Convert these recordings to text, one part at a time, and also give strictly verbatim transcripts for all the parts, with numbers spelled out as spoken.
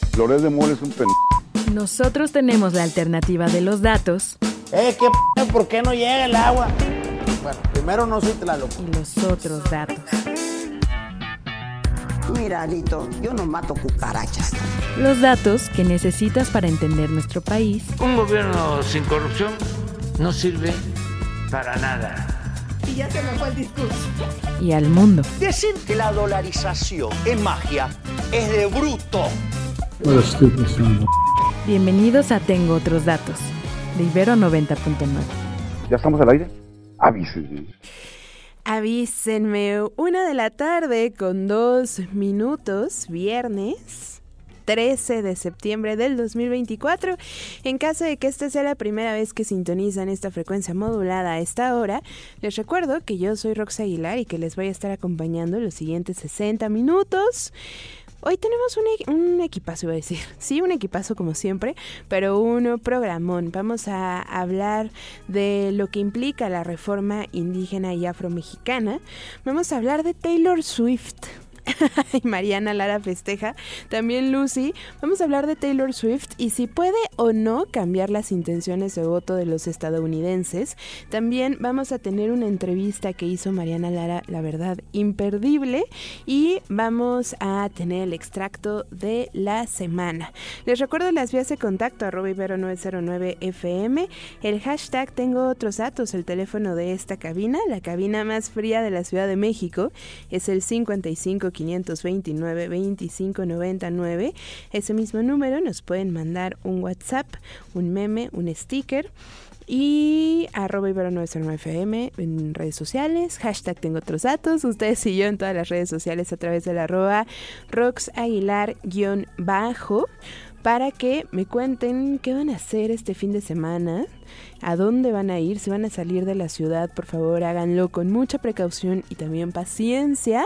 Loret de Mola es un pen... Nosotros tenemos la alternativa de los datos. Eh, ¿qué p***? ¿Por qué no llega el agua? Bueno, primero no soy Tlaloc. Y los otros datos. Mira, Alito, yo no mato cucarachas. Los datos que necesitas para entender nuestro país. Un gobierno sin corrupción no sirve para nada. Y ya se me fue el discurso. Y al mundo. Decir que la dolarización es magia es de bruto. Bienvenidos a Tengo Otros Datos, de Ibero noventa punto nueve. ¿Ya estamos al aire? Avísenme. Avísenme, una de la tarde con dos minutos, viernes trece de septiembre del dos mil veinticuatro. En caso de que esta sea la primera vez que sintonizan esta frecuencia modulada a esta hora, les recuerdo que yo soy Rox Aguilar y que les voy a estar acompañando los siguientes sesenta minutos. Hoy tenemos un, un equipazo, iba a decir, sí, un equipazo como siempre, pero un programón. Vamos a hablar de lo que implica la reforma indígena y afromexicana. Vamos a hablar de Taylor Swift. Y Mariana Lara festeja, también Lucy. Vamos a hablar de Taylor Swift y si puede o no cambiar las intenciones de voto de los estadounidenses. También vamos a tener una entrevista que hizo Mariana Lara, la verdad, imperdible. Y vamos a tener el extracto de la semana. Les recuerdo las vías de contacto, arroba ibero nueve cero nueve F M, el hashtag Tengo Otros Datos, el teléfono de esta cabina, la cabina más fría de la Ciudad de México, es el cincuenta y cinco quinientos veintinueve veinticinco noventa y nueve. Ese mismo número nos pueden mandar un WhatsApp, un meme, un sticker y arroba ibero nueve cero nueve F M en redes sociales, hashtag Tengo Otros Datos, ustedes y yo en todas las redes sociales a través del arroba Rox Aguilar guión bajo, para que me cuenten qué van a hacer este fin de semana, a dónde van a ir, si van a salir de la ciudad, por favor háganlo con mucha precaución y también paciencia.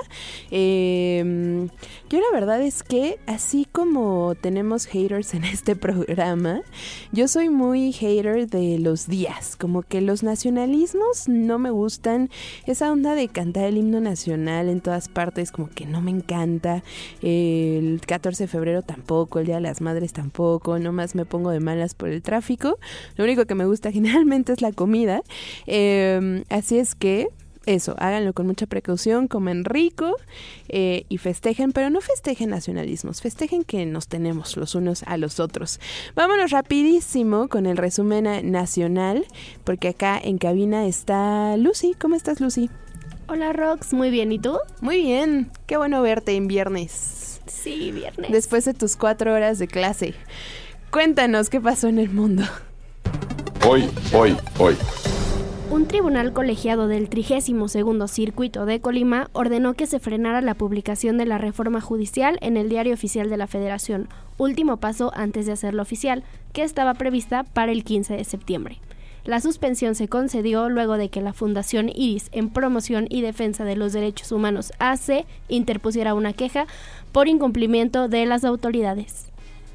Eh, yo la verdad es que así como tenemos haters en este programa, yo soy muy hater de los días, como que los nacionalismos no me gustan, esa onda de cantar el himno nacional en todas partes como que no me encanta, el catorce de febrero tampoco, el Día de las Madres tampoco, nomás me pongo de malas por el tráfico, lo único que me gusta generalmente es la comida, eh, así es que eso, háganlo con mucha precaución, comen rico eh, y festejen, pero no festejen nacionalismos, festejen que nos tenemos los unos a los otros. Vámonos rapidísimo con el resumen nacional, porque acá en cabina está Lucy. ¿Cómo estás, Lucy? Hola, Rox, muy bien, ¿y tú? Muy bien, qué bueno verte en viernes. Sí, viernes. Después de tus cuatro horas de clase. Cuéntanos qué pasó en el mundo. Hoy, hoy, hoy. Un tribunal colegiado del trigésimo segundo Circuito de Colima ordenó que se frenara la publicación de la reforma judicial en el Diario Oficial de la Federación, último paso antes de hacerlo oficial, que estaba prevista para el quince de septiembre. La suspensión se concedió luego de que la Fundación Iris, en promoción y defensa de los derechos humanos A C, interpusiera una queja por incumplimiento de las autoridades.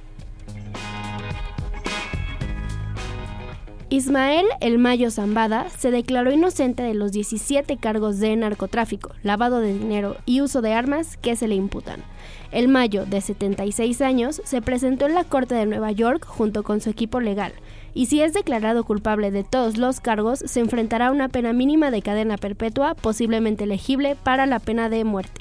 Ismael El Mayo Zambada se declaró inocente de los diecisiete cargos de narcotráfico, lavado de dinero y uso de armas que se le imputan. El Mayo, de setenta y seis años, se presentó en la Corte de Nueva York junto con su equipo legal, y si es declarado culpable de todos los cargos, se enfrentará a una pena mínima de cadena perpetua, posiblemente elegible para la pena de muerte.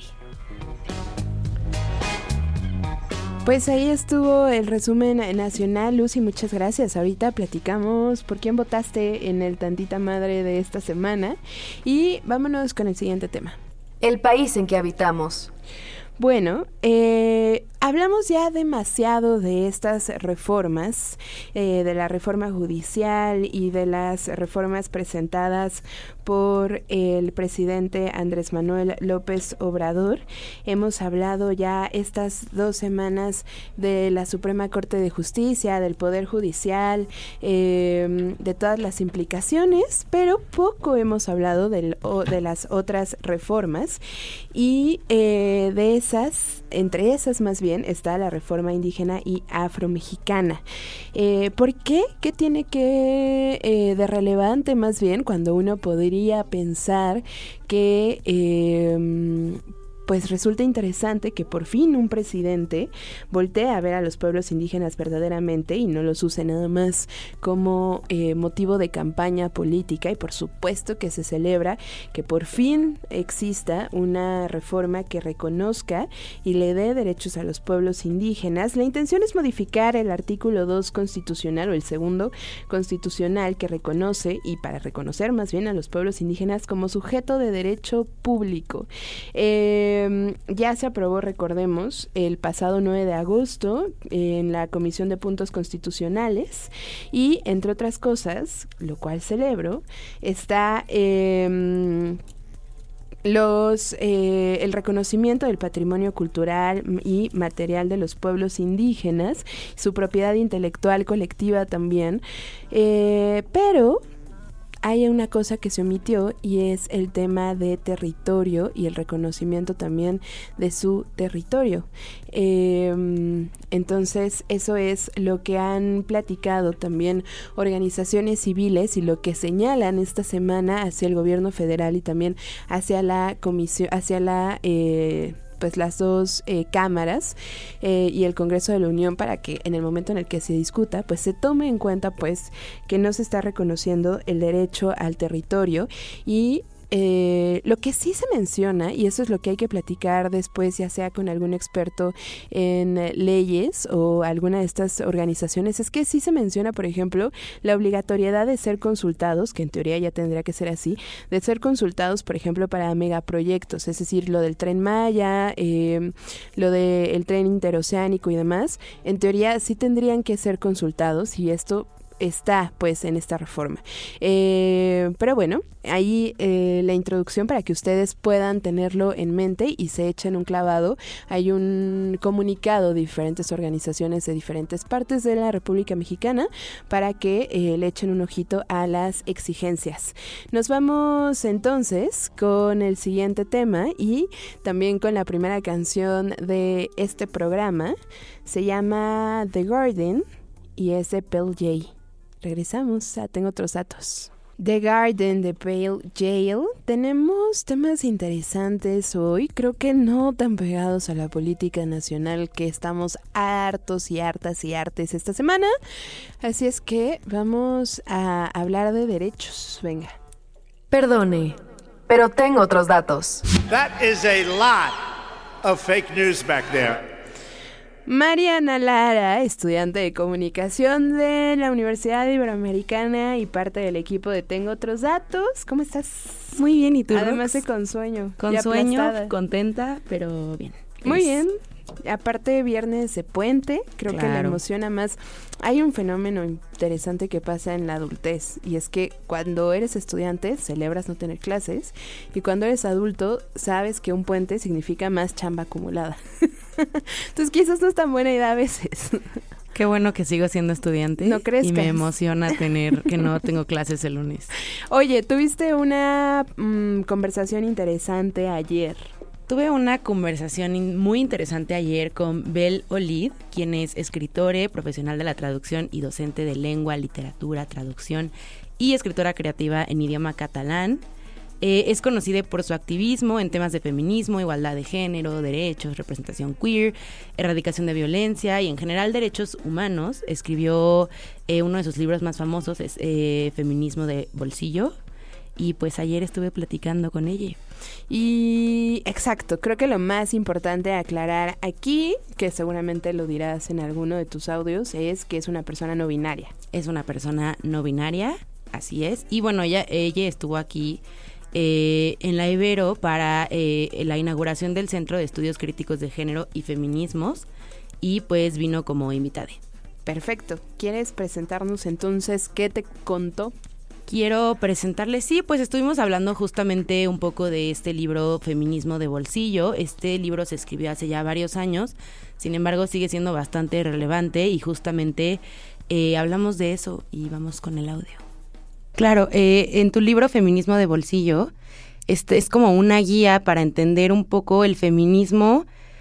Pues ahí estuvo el resumen nacional. Lucy, muchas gracias. Ahorita platicamos por quién votaste en el Tantita Madre de esta semana. Y vámonos con el siguiente tema. El país en que habitamos. Bueno, eh, hablamos ya demasiado de estas reformas, eh, de la reforma judicial y de las reformas presentadas por el presidente Andrés Manuel López Obrador. Hemos hablado ya estas dos semanas de la Suprema Corte de Justicia, del Poder Judicial, eh, de todas las implicaciones, pero poco hemos hablado del, o, de las otras reformas y eh, de esas, entre esas más bien, está la reforma indígena y afromexicana. Eh, ¿Por qué? ¿Qué tiene que eh, de relevante más bien cuando uno podría pensar que eh, pues resulta interesante que por fin un presidente voltee a ver a los pueblos indígenas verdaderamente y no los use nada más como eh, motivo de campaña política, y por supuesto que se celebra que por fin exista una reforma que reconozca y le dé derechos a los pueblos indígenas. La intención es modificar el artículo dos constitucional, o el segundo constitucional, que reconoce, y para reconocer más bien a los pueblos indígenas como sujeto de derecho público. Eh, ya se aprobó, recordemos, el pasado nueve de agosto en la Comisión de Puntos Constitucionales, y entre otras cosas, lo cual celebro, está eh, los eh, el reconocimiento del patrimonio cultural y material de los pueblos indígenas, su propiedad intelectual colectiva también, eh, pero hay una cosa que se omitió, y es el tema de territorio y el reconocimiento también de su territorio. Eh, entonces, eso es lo que han platicado también organizaciones civiles y lo que señalan esta semana hacia el gobierno federal y también hacia la comisión, hacia la... Eh, pues las dos eh, cámaras eh, y el Congreso de la Unión, para que en el momento en el que se discuta, pues se tome en cuenta pues que no se está reconociendo el derecho al territorio. Y Eh, lo que sí se menciona, y eso es lo que hay que platicar después, ya sea con algún experto en eh, leyes o alguna de estas organizaciones, es que sí se menciona, por ejemplo, la obligatoriedad de ser consultados, que en teoría ya tendría que ser así, de ser consultados, por ejemplo, para megaproyectos, es decir, lo del Tren Maya, eh, lo del tren interoceánico y demás. En teoría sí tendrían que ser consultados, y esto está pues en esta reforma. Eh, pero bueno, ahí eh, la introducción para que ustedes puedan tenerlo en mente y se echen un clavado. Hay un comunicado de diferentes organizaciones de diferentes partes de la República Mexicana para que eh, le echen un ojito a las exigencias. Nos vamos entonces con el siguiente tema y también con la primera canción de este programa. Se llama The Garden y es de Pale J. Regresamos a Tengo Otros Datos. The Garden de Pale J. Tenemos temas interesantes hoy, creo que no tan pegados a la política nacional, que estamos hartos y hartas y hartes esta semana. Así es que vamos a hablar de derechos. Venga. Perdone, pero tengo otros datos. That is a lot of fake news back there. Mariana Lara, estudiante de comunicación de la Universidad Iberoamericana y parte del equipo de Tengo Otros Datos. ¿Cómo estás? Muy bien, ¿y tú? Además de con sueño. Con sueño, contenta, pero bien. Muy bien. Aparte, viernes de puente, creo claro. que le emociona más. Hay un fenómeno interesante que pasa en la adultez, y es que cuando eres estudiante celebras no tener clases, y cuando eres adulto sabes que un puente significa más chamba acumulada. Entonces quizás no es tan buena idea a veces. Qué bueno que sigo siendo estudiante. No crees y que me emociona tener que no tengo clases el lunes. Oye, tuviste una mmm, conversación interesante ayer. Tuve una conversación muy interesante ayer con Bel Olid, quien es escritora, profesional de la traducción y docente de lengua, literatura, traducción y escritora creativa en idioma catalán. Eh, es conocida por su activismo en temas de feminismo, igualdad de género, derechos, representación queer, erradicación de violencia y en general derechos humanos. Escribió eh, uno de sus libros más famosos, es eh, Feminismo de Bolsillo, y pues ayer estuve platicando con ella. Y exacto, creo que lo más importante a aclarar aquí, que seguramente lo dirás en alguno de tus audios, es que es una persona no binaria. Es una persona no binaria, así es. Y bueno, ella, ella estuvo aquí eh, en la Ibero para eh, la inauguración del Centro de Estudios Críticos de Género y Feminismos, y pues vino como invitada. Perfecto. ¿Quieres presentarnos entonces qué te contó? Quiero presentarles, sí, pues estuvimos hablando justamente un poco de este libro Feminismo de Bolsillo. Este libro se escribió hace ya varios años, sin embargo sigue siendo bastante relevante y justamente eh, hablamos de eso y vamos con el audio. Claro, eh, en tu libro Feminismo de Bolsillo, este es como una guía para entender un poco el feminismo,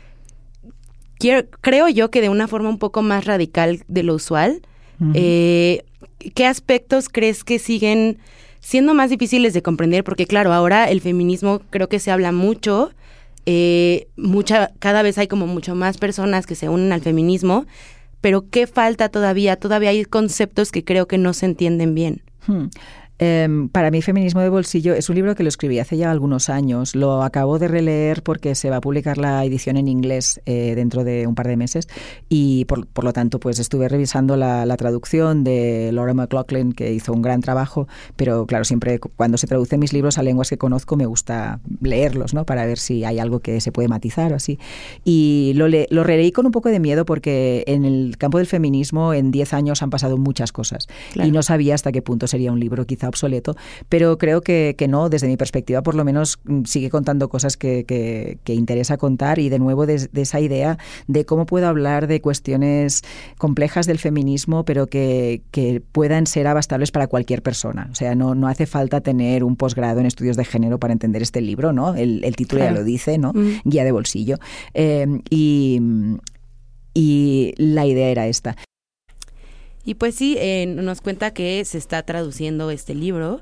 quiero, creo yo que de una forma un poco más radical de lo usual. Uh-huh. Eh, ¿Qué aspectos crees que siguen siendo más difíciles de comprender? Porque claro, ahora el feminismo creo que se habla mucho, eh, mucha, cada vez hay como mucho más personas que se unen al feminismo, pero ¿qué falta todavía? Todavía hay conceptos que creo que no se entienden bien. Hmm. Eh, para mí, Feminismo de Bolsillo es un libro que lo escribí hace ya algunos años. Lo acabo de releer porque se va a publicar la edición en inglés eh, dentro de un par de meses y por, por lo tanto pues estuve revisando la, la traducción de Laura McLaughlin, que hizo un gran trabajo, pero claro, siempre cuando se traducen mis libros a lenguas que conozco me gusta leerlos, ¿no? Para ver si hay algo que se puede matizar o así. Y lo, le, lo releí con un poco de miedo porque en el campo del feminismo en diez años han pasado muchas cosas. Claro. Y no sabía hasta qué punto sería un libro quizá obsoleto, pero creo que, que no, desde mi perspectiva por lo menos sigue contando cosas que, que, que interesa contar y de nuevo de, de esa idea de cómo puedo hablar de cuestiones complejas del feminismo pero que, que puedan ser abastables para cualquier persona. O sea, no, no hace falta tener un posgrado en estudios de género para entender este libro, ¿no? El, el título claro. ya lo dice, ¿no? Mm. Guía de bolsillo. Eh, y, y la idea era esta. Y pues sí, eh, nos cuenta que se está traduciendo este libro,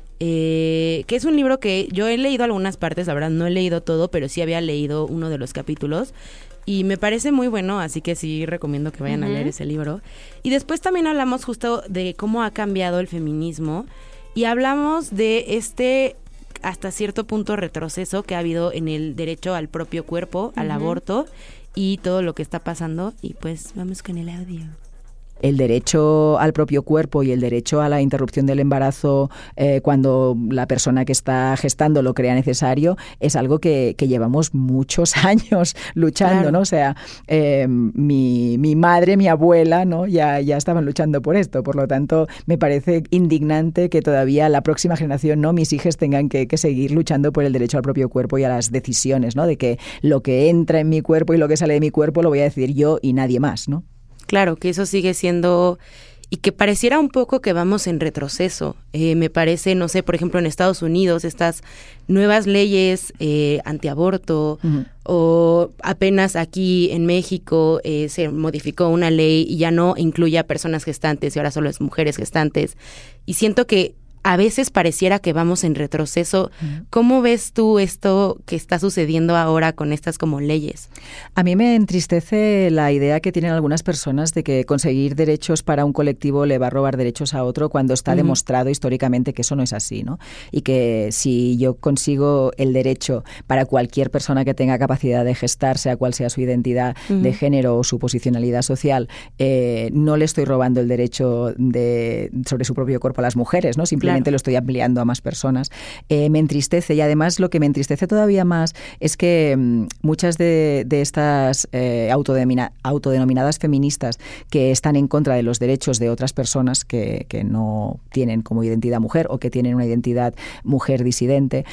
eh, que es un libro que yo he leído algunas partes, la verdad no he leído todo, pero sí había leído uno de los capítulos y me parece muy bueno, así que sí recomiendo que vayan uh-huh. a leer ese libro. Y después también hablamos justo de cómo ha cambiado el feminismo y hablamos de este hasta cierto punto retroceso que ha habido en el derecho al propio cuerpo, uh-huh. al aborto y todo lo que está pasando. Y pues vamos con el audio. El derecho al propio cuerpo y el derecho a la interrupción del embarazo eh, cuando la persona que está gestando lo crea necesario es algo que, que llevamos muchos años luchando, claro. ¿no? O sea, eh, mi, mi madre, mi abuela, ¿no? Ya, ya estaban luchando por esto. Por lo tanto, me parece indignante que todavía la próxima generación, ¿no? Mis hijas tengan que, que seguir luchando por el derecho al propio cuerpo y a las decisiones, ¿no? De que lo que entra en mi cuerpo y lo que sale de mi cuerpo lo voy a decidir yo y nadie más, ¿no? Claro, que eso sigue siendo, y que pareciera un poco que vamos en retroceso. Eh, me parece, no sé, por ejemplo, en Estados Unidos, estas nuevas leyes eh, antiaborto, uh-huh. o apenas aquí en México eh, se modificó una ley y ya no incluye a personas gestantes y ahora solo es mujeres gestantes. Y siento que a veces pareciera que vamos en retroceso. Uh-huh. ¿Cómo ves tú esto que está sucediendo ahora con estas como leyes? A mí me entristece la idea que tienen algunas personas de que conseguir derechos para un colectivo le va a robar derechos a otro cuando está uh-huh. demostrado históricamente que eso no es así, ¿no? Y que si yo consigo el derecho para cualquier persona que tenga capacidad de gestar, sea cual sea su identidad uh-huh. de género o su posicionalidad social, eh, no le estoy robando el derecho de, sobre su propio cuerpo a las mujeres, ¿no? Simplemente Claro. lo estoy ampliando a más personas. Eh, me entristece y además lo que me entristece todavía más es que mmm, muchas de, de estas eh, autodemina, autodenominadas feministas que están en contra de los derechos de otras personas que, que no tienen como identidad mujer o que tienen una identidad mujer disidente,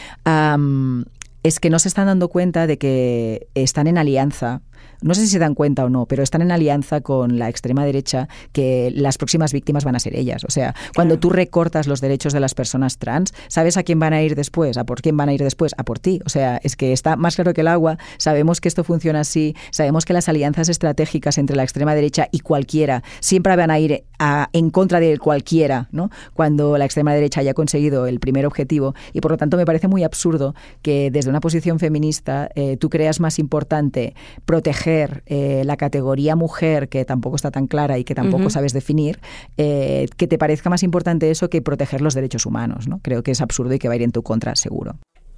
um, es que no se están dando cuenta de que están en alianza. No sé si se dan cuenta o no, pero están en alianza con la extrema derecha que las próximas víctimas van a ser ellas. O sea, claro. cuando tú recortas los derechos de las personas trans, ¿sabes a quién van a ir después? ¿A por quién van a ir después? A por ti. O sea, es que está más claro que el agua. Sabemos que esto funciona así. Sabemos que las alianzas estratégicas entre la extrema derecha y cualquiera siempre van a ir a, en contra de cualquiera, ¿no? Cuando la extrema derecha haya conseguido el primer objetivo. Y por lo tanto me parece muy absurdo que desde una posición feminista eh, tú creas más importante proteger Eh, la categoría mujer, que tampoco está tan clara y que tampoco uh-huh. sabes definir, eh, que te parezca más importante eso que proteger los derechos humanos, ¿no? Creo que es absurdo y que va a ir en tu contra, seguro.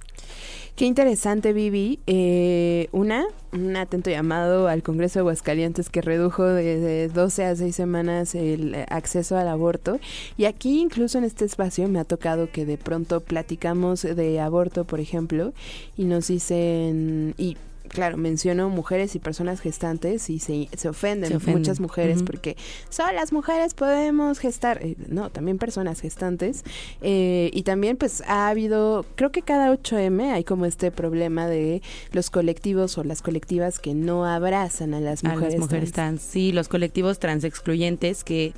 Qué interesante, Vivi. Eh, una, un atento llamado al Congreso de Aguascalientes que redujo de, de doce a seis semanas el acceso al aborto. Y aquí, incluso en este espacio, me ha tocado que de pronto platicamos de aborto, por ejemplo, y nos dicen... y claro, menciono mujeres y personas gestantes y se, se, ofenden, se ofenden muchas mujeres uh-huh. porque solo las mujeres podemos gestar. Eh, no, también personas gestantes. Eh, y también pues ha habido, creo que cada ocho eme hay como este problema de los colectivos o las colectivas que no abrazan a las mujeres, a las mujeres trans. trans. Sí, los colectivos trans excluyentes que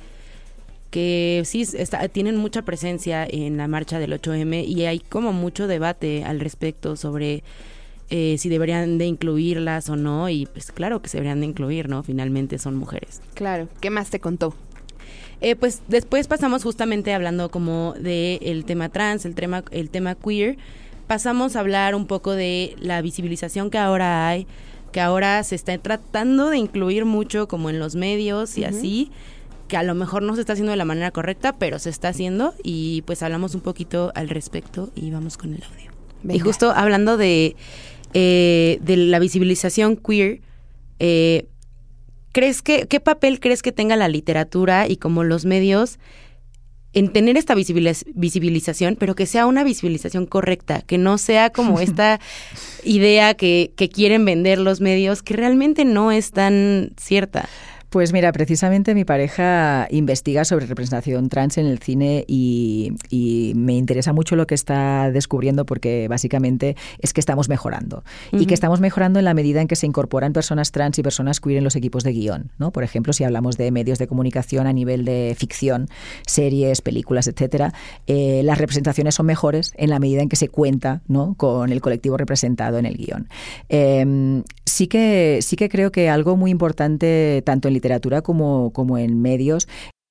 que sí está, tienen mucha presencia en la marcha del ocho eme y hay como mucho debate al respecto sobre Eh, si deberían de incluirlas o no, y pues claro que se deberían de incluir, ¿no? Finalmente son mujeres. Claro. ¿Qué más te contó? Eh, pues después pasamos justamente hablando como de el tema trans, el tema, el tema queer, pasamos a hablar un poco de la visibilización que ahora hay, que ahora se está tratando de incluir mucho como en los medios y uh-huh. así, que a lo mejor no se está haciendo de la manera correcta, pero se está haciendo, y pues hablamos un poquito al respecto y vamos con el audio. Venga. Y justo hablando de, eh, de la visibilización queer, eh, ¿crees que, qué papel crees que tenga la literatura y como los medios en tener esta visibiliz- visibilización, pero que sea una visibilización correcta, que no sea como esta idea que, que quieren vender los medios, que realmente no es tan cierta? Pues mira, precisamente mi pareja investiga sobre representación trans en el cine y, y me interesa mucho lo que está descubriendo, porque básicamente es que estamos mejorando. Uh-huh. Y que estamos mejorando en la medida en que se incorporan personas trans y personas queer en los equipos de guión, ¿no? Por ejemplo, si hablamos de medios de comunicación a nivel de ficción, series, películas, etcétera, eh, las representaciones son mejores en la medida en que se cuenta, ¿no?, con el colectivo representado en el guión. Eh, sí que, sí que creo que algo muy importante, tanto en literatura como, como en medios.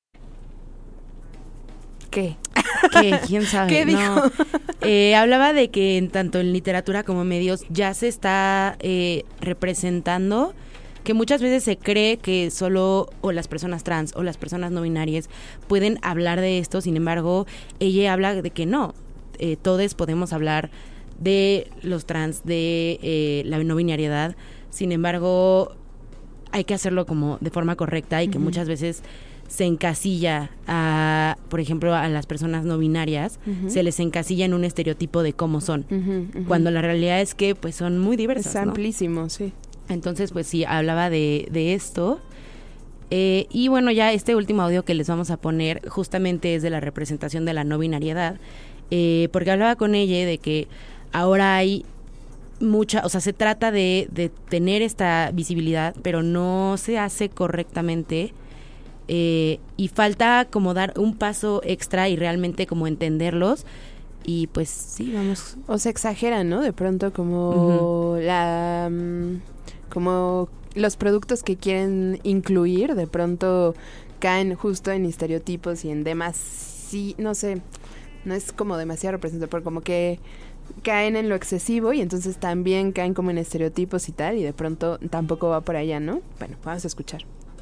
¿Qué? ¿Qué? ¿Quién sabe? ¿Qué dijo? No. Eh, hablaba de que en, tanto en literatura como en medios ya se está eh, representando, que muchas veces se cree que solo o las personas trans o las personas no binarias pueden hablar de esto. Sin embargo, ella habla de que no, eh, todos podemos hablar de los trans, de eh, la no binariedad. Sin embargo, hay que hacerlo como de forma correcta y que uh-huh. muchas veces se encasilla a, por ejemplo, a las personas no binarias, uh-huh. se les encasilla en un estereotipo de cómo son, uh-huh, uh-huh. cuando la realidad es que pues son muy diversas, es amplísimo, ¿no? Sí. Entonces, pues sí, hablaba de, de esto. Eh, y bueno, ya este último audio que les vamos a poner justamente es de la representación de la no binariedad, eh, porque hablaba con ella de que ahora hay mucha, o sea, se trata de, de tener esta visibilidad, pero no se hace correctamente, eh, y falta como dar un paso extra y realmente como entenderlos, y pues sí, vamos. O se exageran, ¿no? De pronto como uh-huh. la como los productos que quieren incluir, de pronto caen justo en estereotipos y en demás, sí, no sé, no es como demasiado representativo, pero como que caen en lo excesivo y entonces también caen como en estereotipos y tal, y de pronto tampoco va por allá, ¿no? Bueno, vamos a escuchar.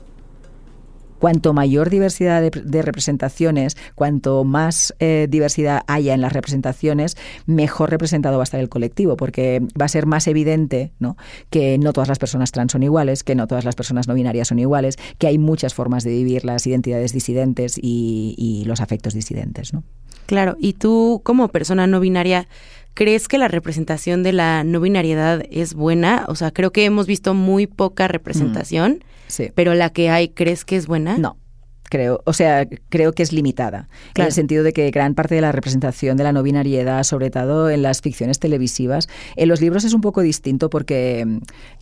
Cuanto mayor diversidad de, de representaciones, cuanto más eh, diversidad haya en las representaciones, mejor representado va a estar el colectivo, porque va a ser más evidente, ¿no?, que no todas las personas trans son iguales, que no todas las personas no binarias son iguales, que hay muchas formas de vivir las identidades disidentes y, y los afectos disidentes, ¿no? Claro, y tú como persona no binaria, ¿crees que la representación de la no binariedad es buena? O sea, creo que hemos visto muy poca representación, mm, sí. pero la que hay, ¿crees que es buena? No. Creo, o sea, creo que es limitada, claro. En el sentido de que gran parte de la representación de la no binariedad, sobre todo en las ficciones televisivas, en los libros es un poco distinto porque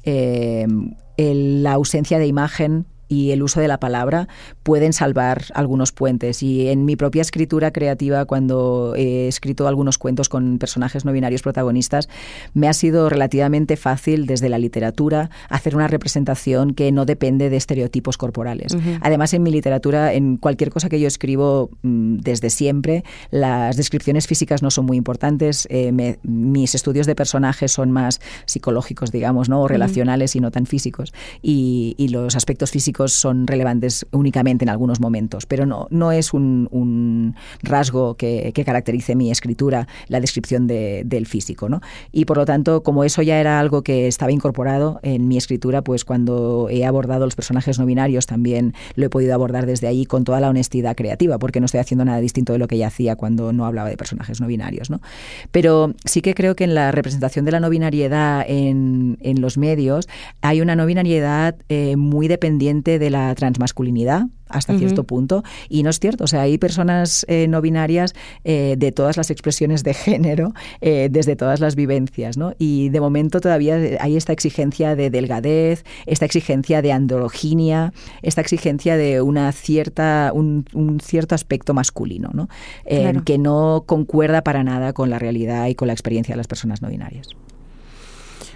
eh, el, la ausencia de imagen y el uso de la palabra pueden salvar algunos puentes. Y en mi propia escritura creativa, cuando he escrito algunos cuentos con personajes no binarios protagonistas, me ha sido relativamente fácil desde la literatura hacer una representación que no depende de estereotipos corporales. Uh-huh. Además, en mi literatura, en cualquier cosa que yo escribo desde siempre, las descripciones físicas no son muy importantes. Eh, me, mis estudios de personajes son más psicológicos, digamos, ¿no?, o relacionales, uh-huh. y no tan físicos. Y, y los aspectos físicos son relevantes únicamente en algunos momentos, pero no, no es un, un rasgo que, que caracterice mi escritura, la descripción de, del físico, ¿no? Y por lo tanto, como eso ya era algo que estaba incorporado en mi escritura, pues cuando he abordado los personajes no binarios también lo he podido abordar desde ahí con toda la honestidad creativa, porque no estoy haciendo nada distinto de lo que ya hacía cuando no hablaba de personajes no binarios, ¿no? Pero sí que creo que en la representación de la no binariedad en, en los medios hay una no binariedad eh, muy dependiente de la transmasculinidad hasta uh-huh. cierto punto, y no es cierto, o sea, hay personas eh, no binarias eh, de todas las expresiones de género, eh, desde todas las vivencias, ¿no? Y de momento todavía hay esta exigencia de delgadez, esta exigencia de androginia, esta exigencia de una cierta un, un cierto aspecto masculino, ¿no? Eh, claro. Que no concuerda para nada con la realidad y con la experiencia de las personas no binarias.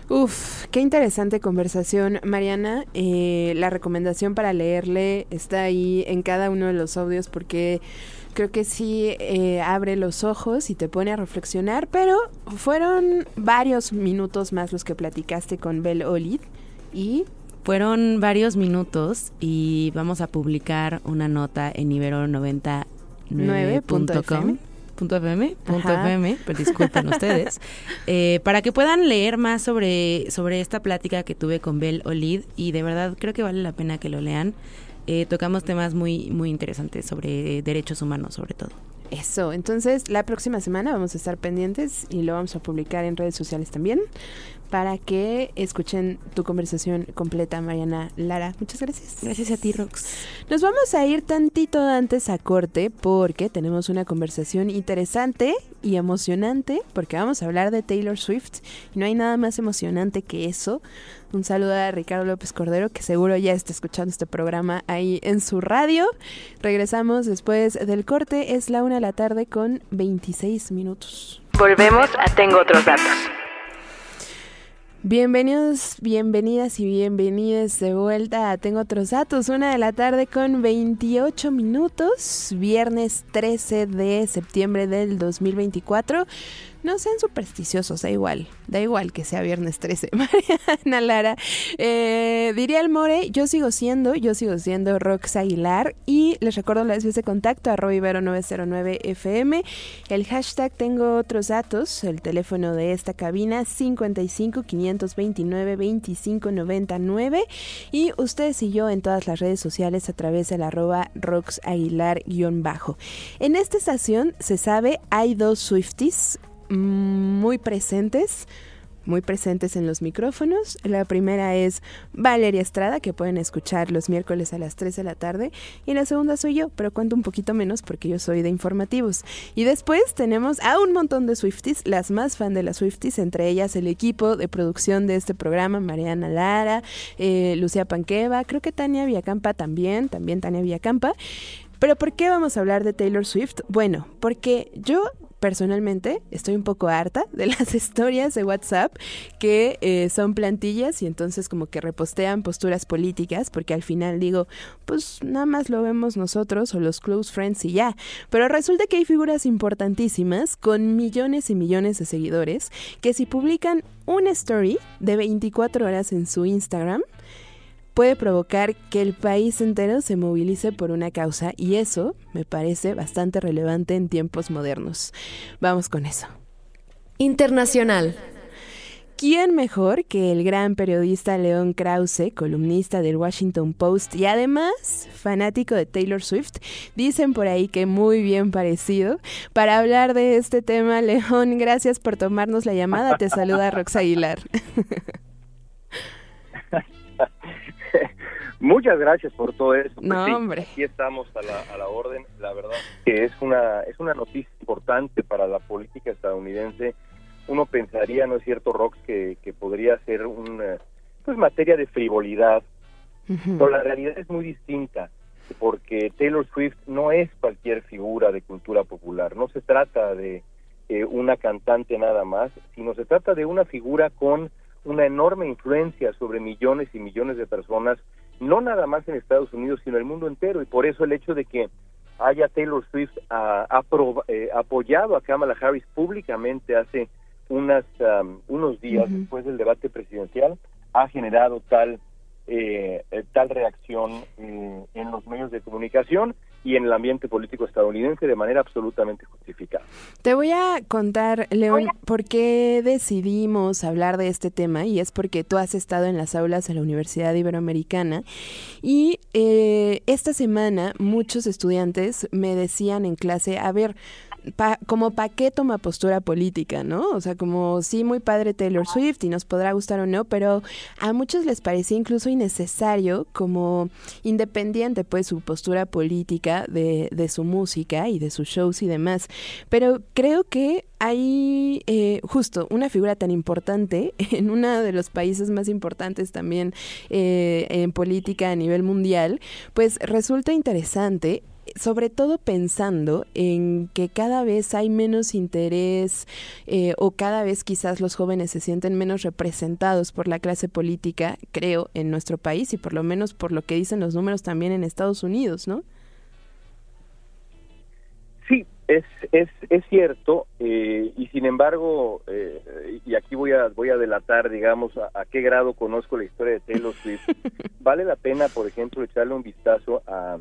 Uf, qué interesante conversación, Mariana. Eh, la recomendación para leerle está ahí en cada uno de los audios porque creo que sí eh, abre los ojos y te pone a reflexionar, pero fueron varios minutos más los que platicaste con Bel Olid y... Fueron varios minutos y vamos a publicar una nota en ibero noventa y nueve punto com. Punto .fm, punto .fm, pero disculpen ustedes, eh, para que puedan leer más sobre, sobre esta plática que tuve con Bel Olid, y de verdad creo que vale la pena que lo lean. Eh, tocamos temas muy, muy interesantes sobre derechos humanos, sobre todo. Eso, entonces la próxima semana vamos a estar pendientes y lo vamos a publicar en redes sociales también para que escuchen tu conversación completa, Mariana Lara. Muchas gracias. Gracias a ti, Rox. Nos vamos a ir tantito antes a corte porque tenemos una conversación interesante y emocionante porque vamos a hablar de Taylor Swift y no hay nada más emocionante que eso. Un saludo a Ricardo López Cordero, que seguro ya está escuchando este programa ahí en su radio. Regresamos después del corte. Es la una de la tarde con veintiséis minutos. Volvemos a Tengo Otros Datos. Bienvenidos, bienvenidas y bienvenidos de vuelta a Tengo Otros Datos, una de la tarde con veintiocho minutos, viernes trece de septiembre del dos mil veinticuatro. No sean supersticiosos, da igual, da igual que sea viernes trece. Mariana Lara, eh, diría el More, yo sigo siendo, yo sigo siendo Rox Aguilar y les recuerdo las vías de contacto, arroba ibero nueve cero nueve F M, el hashtag Tengo Otros Datos, el teléfono de esta cabina cincuenta y cinco, quinientos veintinueve, veinticinco noventa y nueve y ustedes y yo en todas las redes sociales a través del arroba Rox Aguilar guión bajo. En esta estación se sabe hay dos Swifties muy presentes, muy presentes en los micrófonos. La primera es Valeria Estrada, que pueden escuchar los miércoles a las tres de la tarde, y la segunda soy yo, pero cuento un poquito menos porque yo soy de informativos. Y después tenemos a un montón de Swifties, las más fan de las Swifties, entre ellas el equipo de producción de este programa, Mariana Lara, eh, Lucía Panqueva, creo que Tania Villacampa también, también Tania Villacampa. Pero ¿por qué vamos a hablar de Taylor Swift? Bueno, porque yo personalmente estoy un poco harta de las historias de WhatsApp que eh, son plantillas y entonces como que repostean posturas políticas, porque al final digo, pues nada más lo vemos nosotros o los close friends y ya. Pero resulta que hay figuras importantísimas con millones y millones de seguidores que si publican una story de veinticuatro horas en su Instagram, puede provocar que el país entero se movilice por una causa y eso me parece bastante relevante en tiempos modernos. Vamos con eso. Internacional. ¿Quién mejor que el gran periodista León Krause, columnista del Washington Post y además fanático de Taylor Swift? Dicen por ahí que muy bien parecido. Para hablar de este tema, León, gracias por tomarnos la llamada. Te saluda Rox Aguilar. Muchas gracias por todo eso. Pues no, sí, hombre. Aquí estamos a la, a la orden. La verdad que es una es una noticia importante para la política estadounidense. Uno pensaría, ¿no es cierto, Rox, que, que podría ser una pues materia de frivolidad, uh-huh. Pero la realidad es muy distinta, porque Taylor Swift no es cualquier figura de cultura popular. No se trata de eh, una cantante nada más, sino se trata de una figura con una enorme influencia sobre millones y millones de personas, no nada más en Estados Unidos, sino en el mundo entero, y por eso el hecho de que haya Taylor Swift uh, apro- eh, apoyado a Kamala Harris públicamente hace unas um, unos días uh-huh. después del debate presidencial, ha generado tal eh, tal reacción eh, en los medios de comunicación y en el ambiente político estadounidense de manera absolutamente justificada. Te voy a contar, León, por qué decidimos hablar de este tema, y es porque tú has estado en las aulas de la Universidad Iberoamericana y eh, esta semana muchos estudiantes me decían en clase, a ver, Pa, como pa' qué toma postura política, ¿no? O sea, como sí, muy padre Taylor Swift y nos podrá gustar o no, pero a muchos les parecía incluso innecesario, como independiente, pues, su postura política de, de su música y de sus shows y demás. Pero creo que hay eh, justo una figura tan importante en uno de los países más importantes también eh, en política a nivel mundial, pues resulta interesante sobre todo pensando en que cada vez hay menos interés eh, o cada vez quizás los jóvenes se sienten menos representados por la clase política, creo, en nuestro país y por lo menos por lo que dicen los números también en Estados Unidos, ¿no? Sí, es es es cierto, eh, y sin embargo, eh, y aquí voy a voy a delatar, digamos, a, a qué grado conozco la historia de Taylor Swift. Vale la pena, por ejemplo, echarle un vistazo a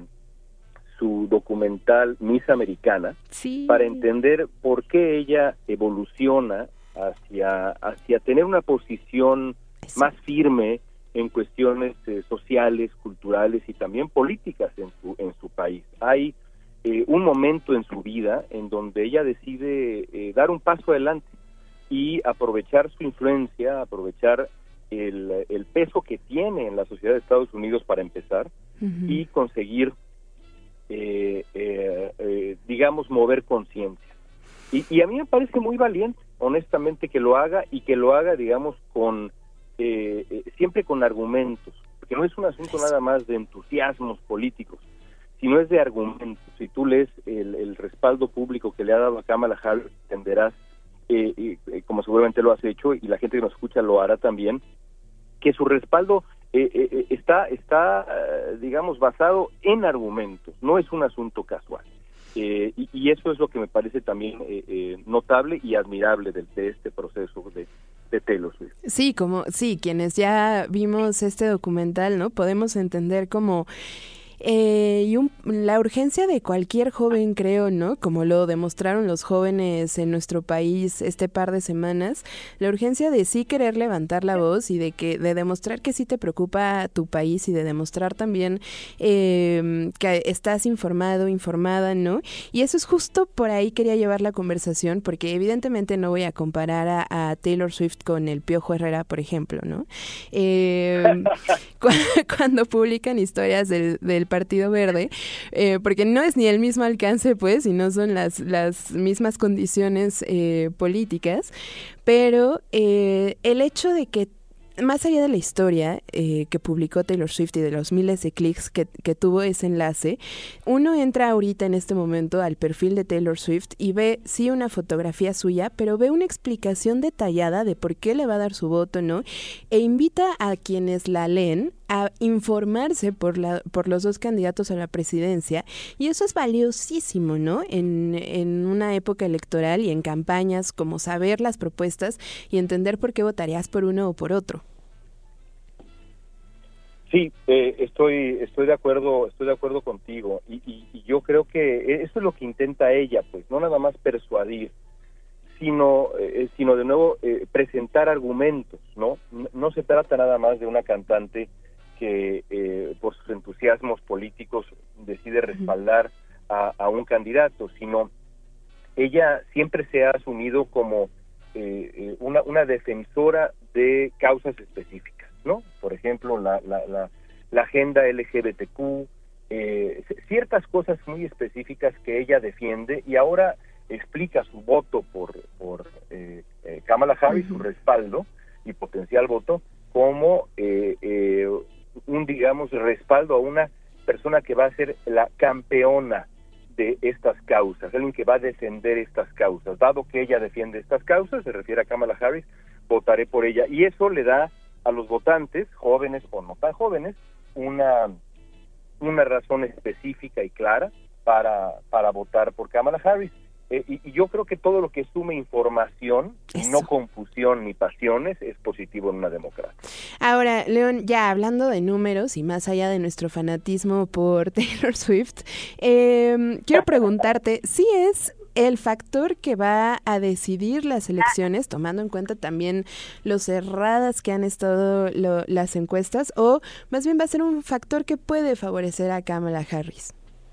su documental Miss Americana, sí, para entender por qué ella evoluciona hacia hacia tener una posición Eso. más firme en cuestiones eh, sociales, culturales y también políticas en su en su país. Hay Eh, un momento en su vida en donde ella decide eh, dar un paso adelante y aprovechar su influencia, aprovechar el, el peso que tiene en la sociedad de Estados Unidos para empezar, uh-huh. y conseguir, eh, eh, eh, digamos, mover conciencia. Y, y a mí me parece muy valiente, honestamente, que lo haga y que lo haga, digamos, con eh, eh, siempre con argumentos, porque no es un asunto nada más de entusiasmos políticos, sino es de argumentos. Si tú lees el, el respaldo público que le ha dado a Kamala Harris, entenderás, eh, eh, como seguramente lo has hecho, y la gente que nos escucha lo hará también, que su respaldo eh, eh, está, está eh, digamos, basado en argumentos, no es un asunto casual. Eh, y, y eso es lo que me parece también eh, eh, notable y admirable de, de este proceso de, de Taylor Swift. Sí, como, sí, quienes ya vimos este documental, ¿no? Podemos entender como... Eh, y un, la urgencia de cualquier joven, creo, ¿no? Como lo demostraron los jóvenes en nuestro país este par de semanas, la urgencia de sí querer levantar la voz y de que de demostrar que sí te preocupa tu país y de demostrar también eh, que estás informado, informada, ¿no? Y eso es justo por ahí quería llevar la conversación, porque evidentemente no voy a comparar a, a Taylor Swift con el Piojo Herrera, por ejemplo, ¿no? Eh, cuando, cuando publican historias del, del Partido Verde, eh, porque no es ni el mismo alcance, pues, y no son las, las mismas condiciones eh, políticas, pero eh, el hecho de que más allá de la historia eh, que publicó Taylor Swift y de los miles de clics que, que tuvo ese enlace, uno entra ahorita en este momento al perfil de Taylor Swift y ve, sí, una fotografía suya, pero ve una explicación detallada de por qué le va a dar su voto, ¿no? E invita a quienes la leen a informarse por la por los dos candidatos a la presidencia, y eso es valiosísimo, ¿no? En, en una época electoral y en campañas, como saber las propuestas y entender por qué votarías por uno o por otro. Sí, eh, estoy estoy de acuerdo estoy de acuerdo contigo y, y, y yo creo que eso es lo que intenta ella, pues, no nada más persuadir, sino eh, sino de nuevo eh, presentar argumentos, ¿no? No se trata nada más de una cantante que eh, por sus entusiasmos políticos decide respaldar a, a un candidato, sino ella siempre se ha asumido como eh, eh, una, una defensora de causas específicas, ¿no? Por ejemplo, la, la, la, la agenda L G B T Q, eh, ciertas cosas muy específicas que ella defiende, y ahora explica su voto por, por eh, eh, Kamala Harris, uh-huh. su respaldo y potencial voto, como eh, eh, un, digamos, respaldo a una persona que va a ser la campeona de estas causas, alguien que va a defender estas causas. Dado que ella defiende estas causas, se refiere a Kamala Harris, votaré por ella. Y eso le da a los votantes, jóvenes o no tan jóvenes, una, una razón específica y clara para, para votar por Kamala Harris. Eh, y, y yo creo que todo lo que sume información, y no confusión ni pasiones, es positivo en una democracia. Ahora, León, ya hablando de números y más allá de nuestro fanatismo por Taylor Swift, eh, quiero preguntarte, ¿sí es el factor que va a decidir las elecciones, tomando en cuenta también lo cerradas que han estado lo, las encuestas, o más bien va a ser un factor que puede favorecer a Kamala Harris?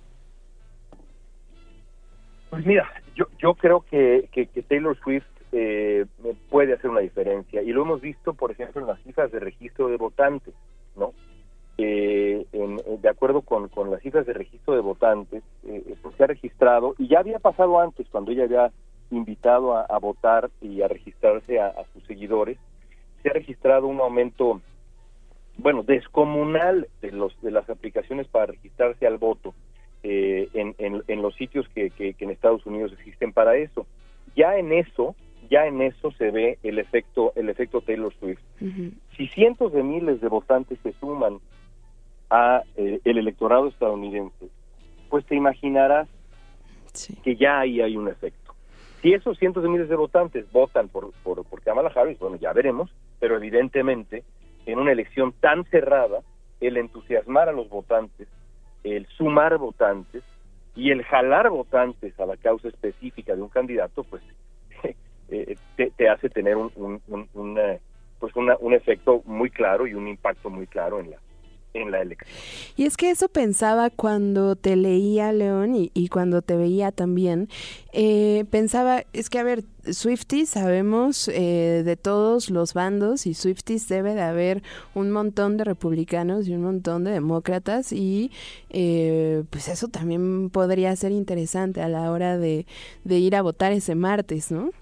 Pues mira, yo yo creo que, que, que Taylor Swift eh, puede hacer una diferencia, y lo hemos visto, por ejemplo, en las cifras de registro de votantes, ¿no? Eh, en, de acuerdo con, con las cifras de registro de votantes, eh, pues se ha registrado, y ya había pasado antes, cuando ella había invitado a, a votar y a registrarse a, a sus seguidores, se ha registrado un aumento, bueno, descomunal de los de las aplicaciones para registrarse al voto eh, en, en, en los sitios que, que, que en Estados Unidos existen para eso. Ya en eso, ya en eso se ve el efecto, el efecto Taylor Swift. Uh-huh. Si cientos de miles de votantes se suman a eh, el electorado estadounidense, pues te imaginarás sí. que ya ahí hay un efecto. Si esos cientos de miles de votantes votan por, por, por Kamala Harris, bueno, ya veremos, pero evidentemente en una elección tan cerrada, el entusiasmar a los votantes, el sumar votantes y el jalar votantes a la causa específica de un candidato, pues eh, te, te hace tener un, un, un, un, pues una, un efecto muy claro y un impacto muy claro en la en la elección. Y es que eso pensaba cuando te leía, León, y, y cuando te veía también, eh, pensaba, es que a ver, Swifties sabemos eh, de todos los bandos, y Swifties debe de haber un montón de republicanos y un montón de demócratas, y eh, pues eso también podría ser interesante a la hora de, de ir a votar ese martes, ¿no?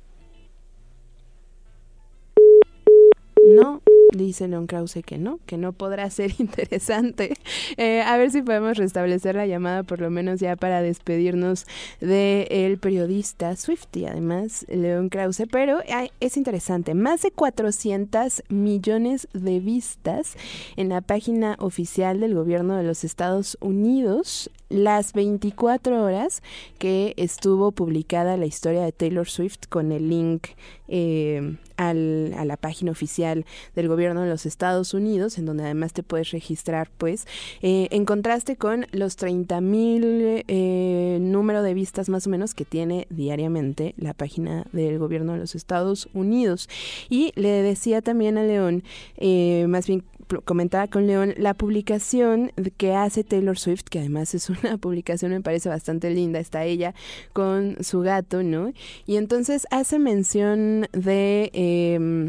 No, dice León Krause que no, que no podrá ser interesante. Eh, a ver si podemos restablecer la llamada, por lo menos ya para despedirnos del periodista Swiftie, además, León Krause. Pero ay, es interesante, más de cuatrocientos millones de vistas en la página oficial del gobierno de los Estados Unidos, las veinticuatro horas que estuvo publicada la historia de Taylor Swift con el link eh, al, a la página oficial del gobierno de los Estados Unidos, en donde además te puedes registrar, pues, eh, en contraste con los treinta mil eh, número de vistas más o menos que tiene diariamente la página del gobierno de los Estados Unidos. Y le decía también a León, eh, más bien comentaba con León, la publicación que hace Taylor Swift, que además es una publicación, me parece bastante linda, está ella con su gato, ¿no? Y entonces hace mención de eh,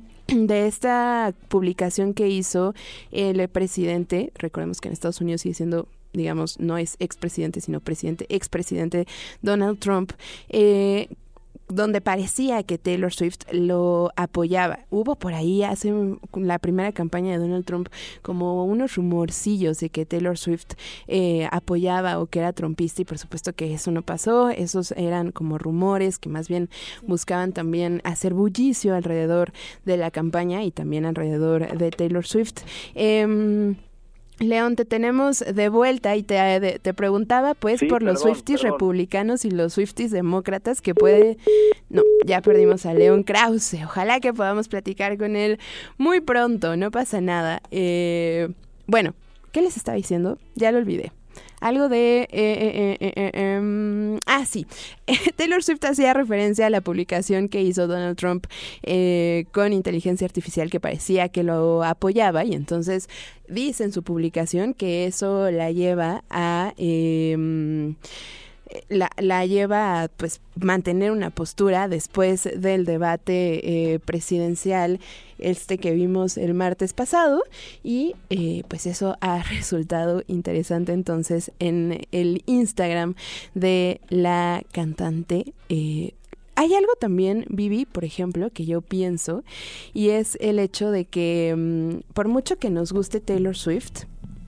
de esta publicación que hizo el presidente, recordemos que en Estados Unidos sigue siendo, digamos, no es expresidente, sino presidente, expresidente Donald Trump, eh, donde parecía que Taylor Swift lo apoyaba. Hubo por ahí, hace la primera campaña de Donald Trump, como unos rumorcillos de que Taylor Swift eh, apoyaba o que era trumpista, y por supuesto que eso no pasó. Esos eran como rumores que más bien buscaban también hacer bullicio alrededor de la campaña y también alrededor de Taylor Swift. Eh, León, te tenemos de vuelta y te, te preguntaba pues sí, por los perdón, Swifties perdón. republicanos y los Swifties demócratas que puede... No, ya perdimos a León Krause. Ojalá que podamos platicar con él muy pronto, no pasa nada. Eh, bueno, ¿qué les estaba diciendo? Ya lo olvidé. Algo de... Eh, eh, eh, eh, eh, ah, sí. Taylor Swift hacía referencia a la publicación que hizo Donald Trump eh, con inteligencia artificial que parecía que lo apoyaba, y entonces dice en su publicación que eso la lleva a... Eh, La, la lleva a pues mantener una postura después del debate eh, presidencial este que vimos el martes pasado, y eh, pues eso ha resultado interesante entonces en el Instagram de la cantante. eh, Hay algo también, Vivi, por ejemplo, que yo pienso, y es el hecho de que um, por mucho que nos guste Taylor Swift,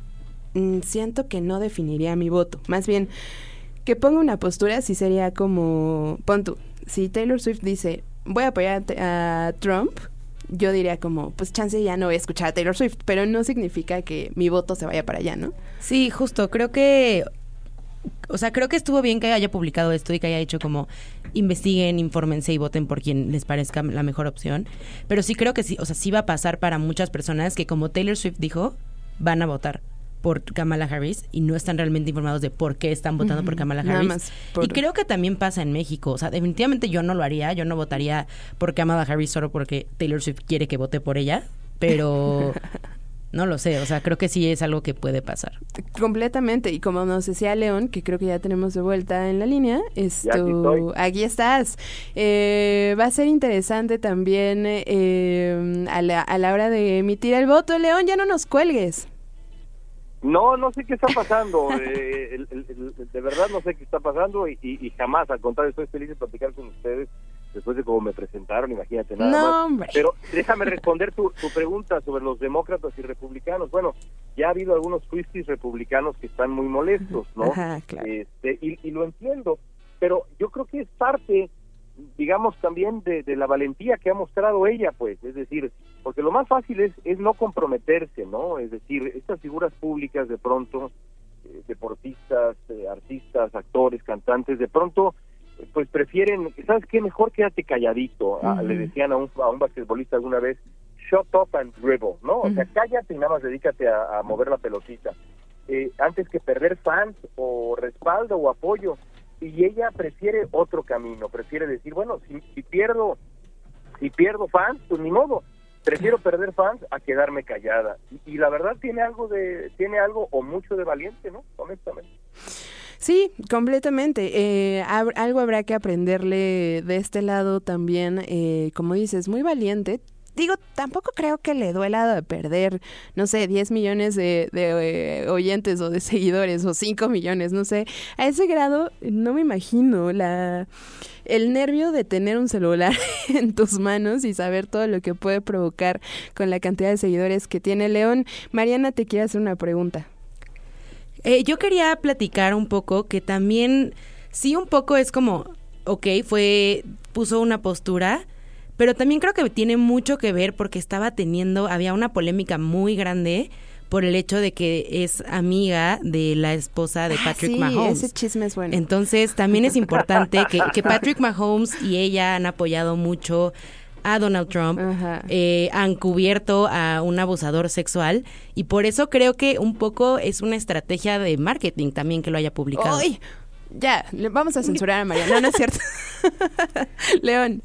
um, siento que no definiría mi voto. Más bien, que ponga una postura, sí sería como, pon tú, si Taylor Swift dice, voy a apoyar a, a Trump, yo diría como, pues chance ya no voy a escuchar a Taylor Swift, pero no significa que mi voto se vaya para allá, ¿no? Sí, justo, creo que, o sea, creo que estuvo bien que haya publicado esto y que haya dicho como, investiguen, infórmense y voten por quien les parezca la mejor opción, pero sí creo que sí, o sea, sí va a pasar para muchas personas que, como Taylor Swift dijo, van a votar por Kamala Harris y no están realmente informados de por qué están votando uh-huh. por Kamala Harris. Nada más por... Y creo que también pasa en México. O sea, definitivamente yo no lo haría. Yo no votaría por Kamala Harris solo porque Taylor Swift quiere que vote por ella. Pero no lo sé. O sea, creo que sí es algo que puede pasar. Completamente. Y como nos decía León, que creo que ya tenemos de vuelta en la línea, esto, aquí estás. Eh, va a ser interesante también eh, a, la, a la hora de emitir el voto. León, ya no nos cuelgues. No, no sé qué está pasando, eh, el, el, el, de verdad no sé qué está pasando y, y, y jamás, al contrario, estoy feliz de platicar con ustedes después de cómo me presentaron, imagínate nada no, más. Hombre. Pero déjame responder tu, tu pregunta sobre los demócratas y republicanos. Bueno, ya ha habido algunos Swifties republicanos que están muy molestos, ¿no? Ajá, claro. Este, y, y lo entiendo, pero yo creo que es parte, digamos, también de, de la valentía que ha mostrado ella, pues, es decir, porque lo más fácil es, es no comprometerse, ¿no? Es decir, estas figuras públicas de pronto, eh, deportistas, eh, artistas, actores, cantantes, de pronto, eh, pues prefieren, ¿sabes qué? Mejor quédate calladito. Uh-huh. Ah, le decían a un, a un basquetbolista alguna vez, shut up and dribble, ¿no? Uh-huh. O sea, cállate y nada más dedícate a, a mover la pelotita. Eh, antes que perder fans o respaldo o apoyo. Y ella prefiere otro camino, prefiere decir, bueno, si, si pierdo si pierdo fans, pues ni modo, prefiero perder fans a quedarme callada. Y, y la verdad tiene algo de tiene algo o mucho de valiente, ¿no? Honestamente. Sí, completamente. Eh, hab- algo habrá que aprenderle de este lado también, eh, como dices, muy valiente. Digo, tampoco creo que le duela perder, no sé, diez millones de, de eh, oyentes o de seguidores o cinco millones, no sé. A ese grado no me imagino la el nervio de tener un celular en tus manos y saber todo lo que puede provocar con la cantidad de seguidores que tiene León. Mariana te quiere hacer una pregunta. Eh, yo quería platicar un poco que también, sí, un poco es como, ok, fue, puso una postura, pero también creo que tiene mucho que ver porque estaba teniendo, había una polémica muy grande por el hecho de que es amiga de la esposa de Patrick ah, sí, Mahomes. Ese chisme es bueno. Entonces también es importante que, que Patrick Mahomes y ella han apoyado mucho a Donald Trump, eh, han cubierto a un abusador sexual y por eso creo que un poco es una estrategia de marketing también que lo haya publicado. ¡Ay! Ya, le vamos a censurar a Mariana, no, no es cierto. León.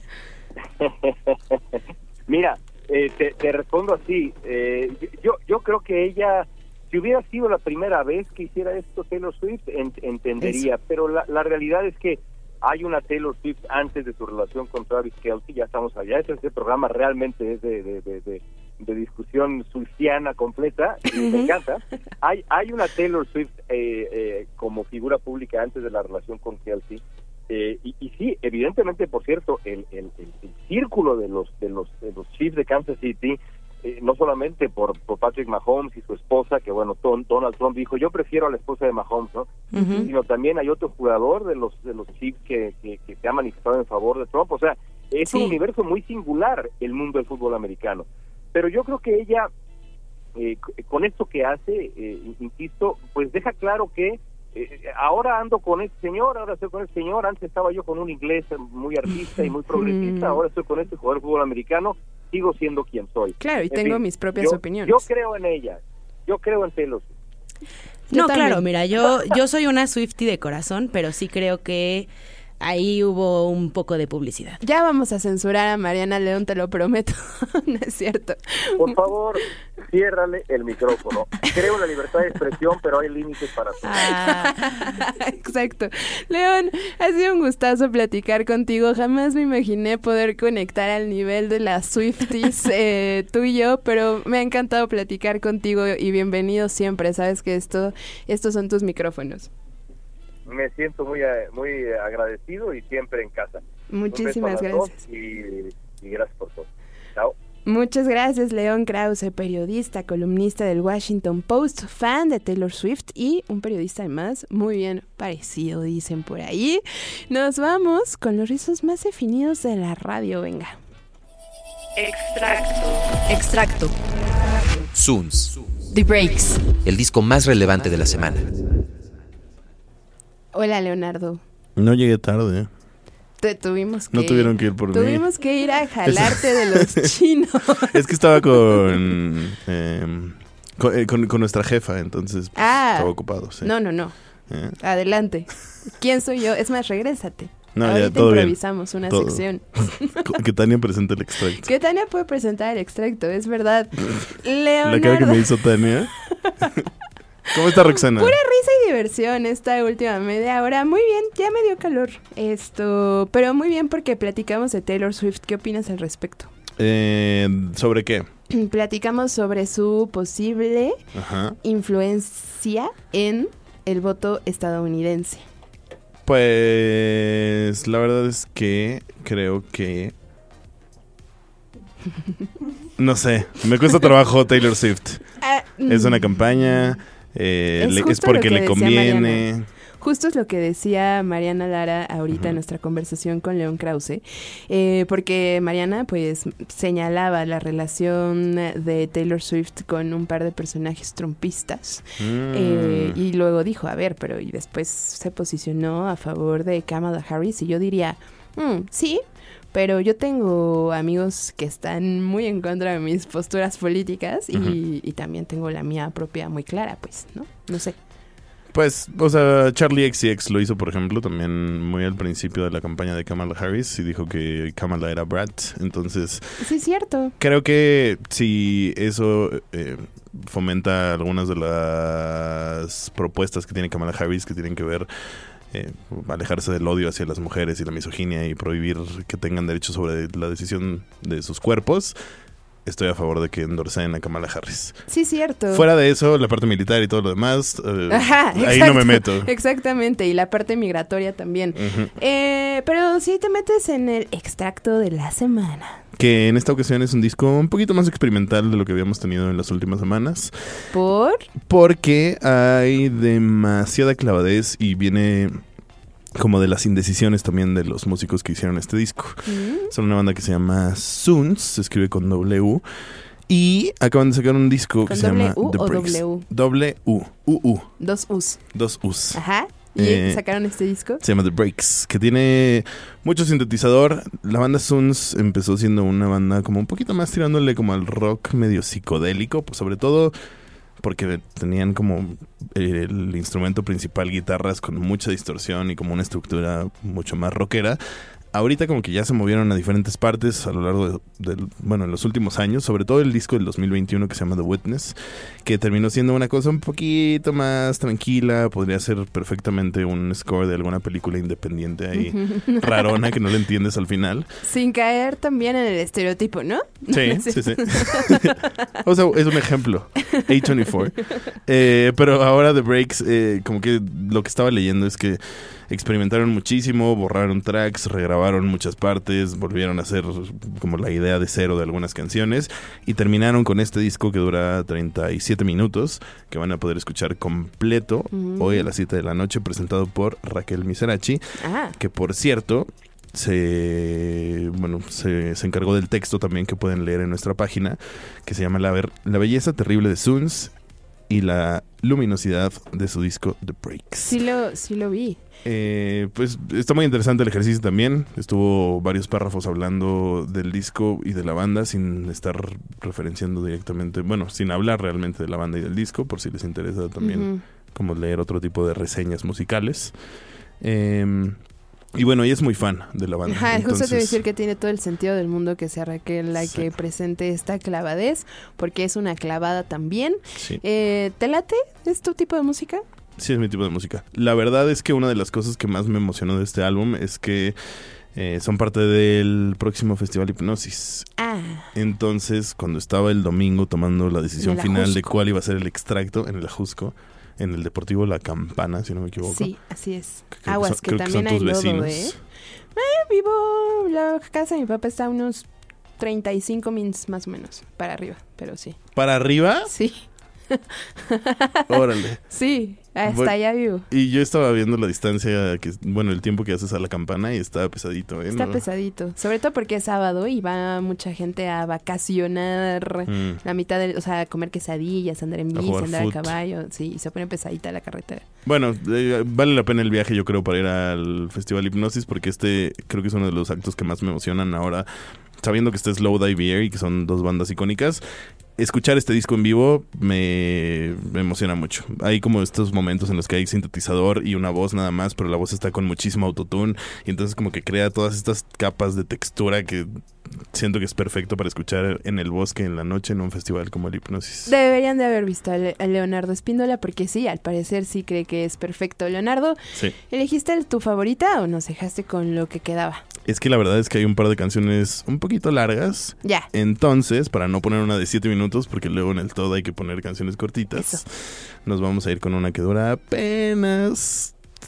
Mira, eh, te, te respondo así. Eh, yo, yo creo que ella, si hubiera sido la primera vez que hiciera esto Taylor Swift, en, entendería. Eso. Pero la, la realidad es que hay una Taylor Swift antes de su relación con Travis Kelce, ya estamos allá. Este, este programa realmente es de, de, de, de, de discusión swiftiana completa, y me encanta. Hay, hay una Taylor Swift eh, eh, como figura pública antes de la relación con Kelce. Eh, y, y sí, evidentemente, por cierto, el, el, el, el círculo de los de los de los Chiefs de Kansas City, eh, no solamente por, por Patrick Mahomes y su esposa, que bueno, Don, Donald Trump dijo, yo prefiero a la esposa de Mahomes, ¿no? Uh-huh. Sino también hay otro jugador de los de los Chiefs que, que, que se ha manifestado en favor de Trump. O sea, es sí. un universo muy singular el mundo del fútbol americano. Pero yo creo que ella, eh, con esto que hace, eh, insisto, pues deja claro que Eh, ahora ando con este señor, ahora estoy con este señor, antes estaba yo con un inglés muy artista y muy progresista, ahora estoy con este jugador de fútbol americano, sigo siendo quien soy. Claro, y en tengo fin, mis propias yo, opiniones. Yo creo en ella, yo creo en Taylor. No, claro, mira, yo, yo soy una Swiftie de corazón, pero sí creo que ahí hubo un poco de publicidad. Ya vamos a censurar a Mariana León, te lo prometo. No es cierto. Por favor, ciérrale el micrófono. Creo en la libertad de expresión, pero hay límites para todo. Ah, exacto. León, ha sido un gustazo platicar contigo. Jamás me imaginé poder conectar al nivel de las Swifties eh, tú y yo, pero me ha encantado platicar contigo y bienvenido siempre. Sabes que esto, estos son tus micrófonos. Me siento muy muy agradecido y siempre en casa. Muchísimas gracias. Y, y gracias por todo. Chao. Muchas gracias, León Krause, periodista, columnista del Washington Post, fan de Taylor Swift y un periodista además muy bien parecido, dicen por ahí. Nos vamos con los rizos más definidos de la radio, venga. Extracto. Extracto. Zuns. The Breaks. El disco más relevante de la semana. Hola, Leonardo. No llegué tarde. Te tuvimos que No tuvieron que ir por tuvimos mí. Tuvimos que ir a jalarte de los chinos. Es que estaba con, eh, con, eh, con, con nuestra jefa, entonces pues, ah, estaba ocupado. Sí. No, no, no. ¿Eh? Adelante. ¿Quién soy yo? Es más, regrésate. No, ahorita ya, todo improvisamos bien. una todo. sección. Que Tania presente el extracto. Que Tania puede presentar el extracto, es verdad. Leonardo. La cara que me hizo Tania. ¿Cómo está, Roxana? Pura risa y diversión esta última media hora. Muy bien, ya me dio calor esto, pero muy bien porque platicamos de Taylor Swift. ¿Qué opinas al respecto? Eh, ¿Sobre qué? Platicamos sobre su posible Ajá. influencia en el voto estadounidense. Pues la verdad es que creo que... No sé, me cuesta trabajo Taylor Swift. Uh, es una campaña, eh, es, le, es porque le conviene... Mariana. Justo es lo que decía Mariana Lara ahorita uh-huh. en nuestra conversación con León Krause, eh, porque Mariana pues señalaba la relación de Taylor Swift con un par de personajes trumpistas mm. eh, y luego dijo, a ver, pero y después se posicionó a favor de Kamala Harris y yo diría, mm, sí, pero yo tengo amigos que están muy en contra de mis posturas políticas y, uh-huh. y también tengo la mía propia muy clara, pues, ¿no? No sé. Pues, o sea, Charlie X C X lo hizo, por ejemplo, también muy al principio de la campaña de Kamala Harris y dijo que Kamala era brat, entonces... Sí, es cierto. Creo que si eso eh, fomenta algunas de las propuestas que tiene Kamala Harris que tienen que ver... Eh, alejarse del odio hacia las mujeres y la misoginia y prohibir que tengan derechos sobre la decisión de sus cuerpos... Estoy a favor de que endorsen a Kamala Harris. Sí, cierto. Fuera de eso, la parte militar y todo lo demás, eh, Ajá, ahí exacto, no me meto. Exactamente, y la parte migratoria también. Uh-huh. Eh, pero sí te metes en el extracto de la semana. Que en esta ocasión es un disco un poquito más experimental de lo que habíamos tenido en las últimas semanas. ¿Por? Porque hay demasiada clavadez y viene... como de las indecisiones también de los músicos que hicieron este disco. Mm. Son una banda que se llama Soons, se escribe con doble U, y acaban de sacar un disco que se llama U The o Breaks. W? Doble U, U, U. Dos U's. Dos U's. Ajá. ¿Y eh, sacaron este disco? Se llama The Breaks, que tiene mucho sintetizador. La banda Soons empezó siendo una banda como un poquito más tirándole como al rock medio psicodélico, pues sobre todo... porque tenían como el instrumento principal guitarras con mucha distorsión y como una estructura mucho más rockera. Ahorita como que ya se movieron a diferentes partes a lo largo de, de, bueno, en los últimos años, sobre todo el disco del dos mil veintiuno que se llama The Witness, que terminó siendo una cosa un poquito más tranquila, podría ser perfectamente un score de alguna película independiente ahí, rarona, que no le entiendes al final. Sin caer también en el estereotipo, ¿no? Sí, sí, sí. O sea, es un ejemplo, A veinticuatro. Eh, pero ahora The Breaks, eh, como que lo que estaba leyendo es que experimentaron muchísimo, borraron tracks, regrabaron muchas partes, volvieron a hacer como la idea de cero de algunas canciones y terminaron con este disco que dura treinta y siete minutos, que van a poder escuchar completo mm. hoy a las siete de la noche, presentado por Raquel Miserachi, ah. que por cierto se bueno se, se encargó del texto también que pueden leer en nuestra página, que se llama La, Ver- la belleza terrible de Soons y la luminosidad de su disco The Breaks. Sí lo, sí lo vi. Eh, pues está muy interesante el ejercicio también. Estuvo varios párrafos hablando del disco y de la banda sin estar referenciando directamente, bueno, sin hablar realmente de la banda y del disco, por si les interesa también uh-huh. como leer otro tipo de reseñas musicales. Eh, y bueno, ella es muy fan de la banda. Ajá, entonces... justo te voy a decir que tiene todo el sentido del mundo que sea Raquel la sí. que presente esta clavadez, porque es una clavada también. Sí. Eh, ¿Te late? ¿Es tu tipo de música? Sí, es mi tipo de música. La verdad es que una de las cosas que más me emocionó de este álbum es que eh, son parte del próximo Festival Hipnosis. Ah. Entonces, cuando estaba el domingo tomando la decisión final Ajusco. de cuál iba a ser el extracto en el Ajusco, en el Deportivo La Campana, si no me equivoco. Sí, así es. Creo Aguas, que, que, son, que también que hay son tus lodo, vecinos. ¿eh? Eh, vivo, la casa de mi papá está a unos treinta y cinco mins más o menos, para arriba, pero sí. ¿Para arriba? Sí. Órale. Sí, hasta bueno, allá vivo. Y yo estaba viendo la distancia, que bueno, el tiempo que haces a la campana y está pesadito, ¿eh? Está ¿no? pesadito, sobre todo porque es sábado y va mucha gente a vacacionar mm. la mitad del, o sea, a comer quesadillas, andar en bici, andar foot. a caballo, sí, y se pone pesadita la carretera. Bueno, eh, vale la pena el viaje, yo creo, para ir al Festival Hipnosis, porque este creo que es uno de los actos que más me emocionan ahora, sabiendo que este es Slowdive Air y que son dos bandas icónicas. Escuchar este disco en vivo me, me emociona mucho. Hay como estos momentos en los que hay sintetizador y una voz nada más, pero la voz está con muchísimo autotune y entonces como que crea todas estas capas de textura que siento que es perfecto para escuchar en el bosque en la noche en un festival como el Hipnosis. Deberían de haber visto a, Le- a Leonardo Espíndola porque sí, al parecer sí cree que es perfecto. Leonardo, sí. ¿elegiste el, tu favorita o nos dejaste con lo que quedaba? Es que la verdad es que hay un par de canciones un poquito largas. Ya. Entonces, para no poner una de siete minutos, porque luego en el todo hay que poner canciones cortitas, Eso. nos vamos a ir con una que dura apenas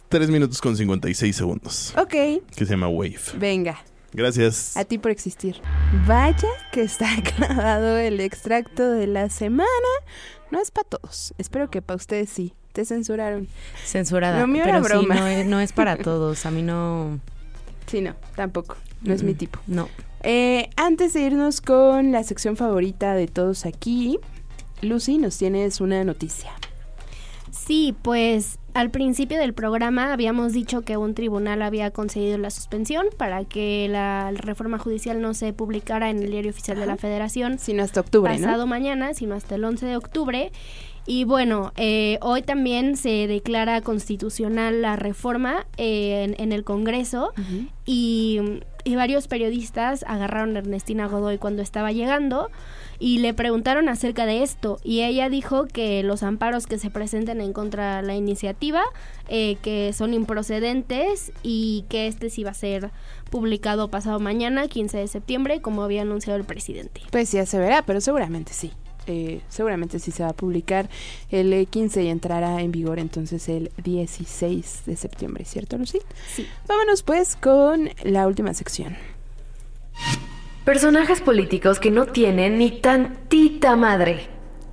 tres minutos con cincuenta y seis segundos. Ok. Que se llama Wave. Venga. Gracias. A ti por existir. Vaya que está grabado el extracto de la semana. No es para todos. Espero que para ustedes sí. Te censuraron. Censurada. Lo mío pero era broma. sí, no es, no es para todos. A mí no... Sí, no, tampoco. No es Mm, mi tipo. No. Eh, antes de irnos con la sección favorita de todos aquí, Lucy, nos tienes una noticia. Sí, pues al principio del programa habíamos dicho que un tribunal había concedido la suspensión para que la reforma judicial no se publicara en el Diario Oficial de la Federación. Sino hasta octubre, pasado ¿no? mañana, sino hasta el once de octubre. Y bueno, eh, hoy también se declara constitucional la reforma eh, en, en el Congreso. Uh-huh. y, y varios periodistas agarraron a Ernestina Godoy cuando estaba llegando y le preguntaron acerca de esto, y ella dijo que los amparos que se presenten en contra de la iniciativa, eh, que son improcedentes y que este sí va a ser publicado pasado mañana, quince de septiembre, como había anunciado el presidente. Pues ya se verá, pero seguramente sí. Eh, seguramente sí se va a publicar el eh, quince y entrará en vigor entonces el dieciséis de septiembre, ¿cierto, Lucy? Sí. Vámonos pues con la última sección. Personajes políticos que no tienen ni tantita madre.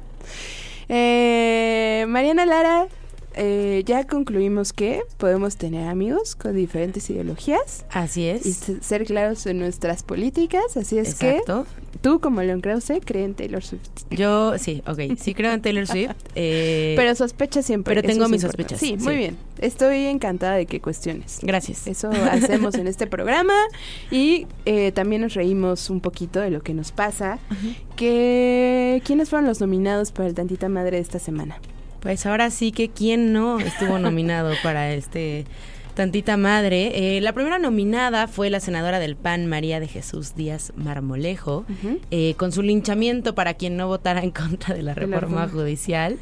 Eh, Mariana Lara, eh, ya concluimos que podemos tener amigos con diferentes ideologías. Así es. Y ser claros en nuestras políticas, así es. Exacto. Que tú, como Leon Krause, crees en Taylor Swift. Yo, sí, ok, sí creo en Taylor Swift. Eh, pero sospechas siempre. Pero tengo es mis importante. sospechas. Sí, muy sí. bien. Estoy encantada de que cuestiones. Gracias. Eso hacemos en este programa y eh, también nos reímos un poquito de lo que nos pasa. Uh-huh. Que, ¿quiénes fueron los nominados para el Tantita Madre de esta semana? Pues ahora sí que quién no estuvo nominado para este Tantita Madre. Eh, la primera nominada fue la senadora del P A N, María de Jesús Díaz Marmolejo, uh-huh. eh, con su linchamiento para quien no votara en contra de la reforma, de la reforma. judicial.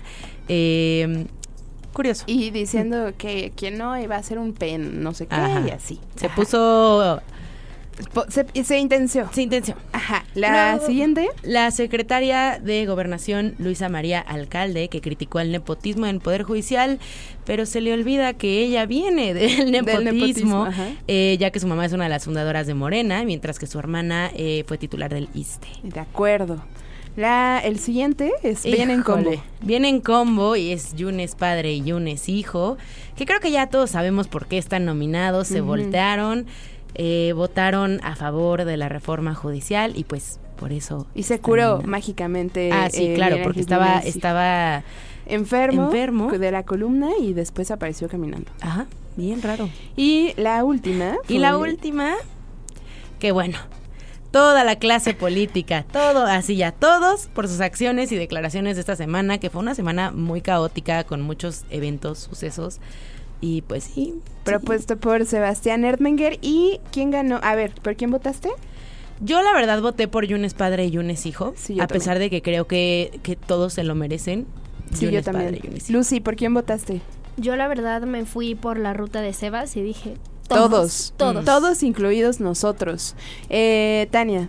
Eh, curioso. Y diciendo que quien no iba a ser un P E N, no sé qué, Ajá. y así. Se Ajá. puso... Se, se intenció. Se intenció. Ajá. La Luego, siguiente. La secretaria de Gobernación, Luisa María Alcalde, que criticó el nepotismo en el Poder Judicial, pero se le olvida que ella viene del nepotismo, del nepotismo eh, ya que su mamá es una de las fundadoras de Morena, mientras que su hermana eh, fue titular del ISSSTE. De acuerdo. La, el siguiente es Viene en Combo. Viene en Combo y es Yunes padre y Yunes hijo, que creo que ya todos sabemos por qué están nominados, se uh-huh. voltearon. Eh, votaron a favor de la reforma judicial y pues por eso... Y se curó nominados. mágicamente. Ah, sí, eh, claro, porque estaba estaba enfermo, enfermo de la columna y después apareció caminando. Ajá, bien raro. Y la última... Fue... Y la última, que bueno, toda la clase política, todo, así ya, todos por sus acciones y declaraciones de esta semana, que fue una semana muy caótica con muchos eventos, sucesos. Y pues sí. Propuesto sí. por Sebastián Erdmenger. ¿Y quién ganó? A ver, ¿por quién votaste? Yo la verdad voté por Yunes padre y Yunes hijo. Sí, a también. pesar de que creo que, que todos se lo merecen. Sí, Yunes yo también. Padre, Lucy, ¿por quién votaste? Yo la verdad me fui por la ruta de Sebas y dije... Todos. Todos. Todos, mm. todos incluidos nosotros. Eh, Tania.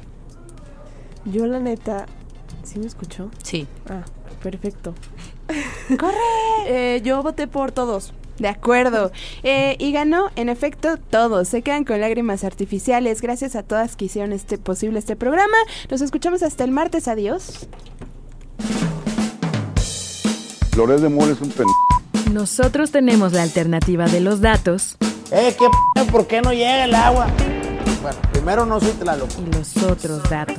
Yo la neta... ¿Sí me escuchó? Sí. Ah, perfecto. ¡Corre! Eh, yo voté por todos. De acuerdo. Eh, y ganó, en efecto, todos. Se quedan con lágrimas artificiales. Gracias a todas que hicieron este posible este programa. Nos escuchamos hasta el martes. Adiós. Loret de Mola es un pen... Nosotros tenemos la alternativa de los datos. Eh, ¿qué p***? ¿Por qué no llega el agua? Bueno, primero no soy Tlaloc. Y los otros datos.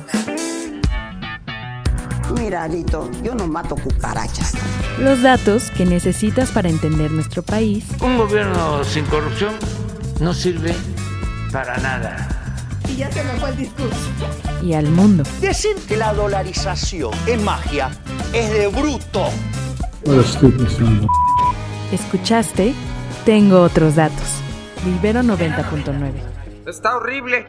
Mira, Alito, yo no mato cucarachas. Los datos que necesitas para entender nuestro país. Un gobierno sin corrupción no sirve para nada. Y ya se me fue el discurso. Y al mundo. Decir que la dolarización es magia es de bruto. Escuchaste Tengo Otros Datos. Ibero noventa punto nueve. Está horrible.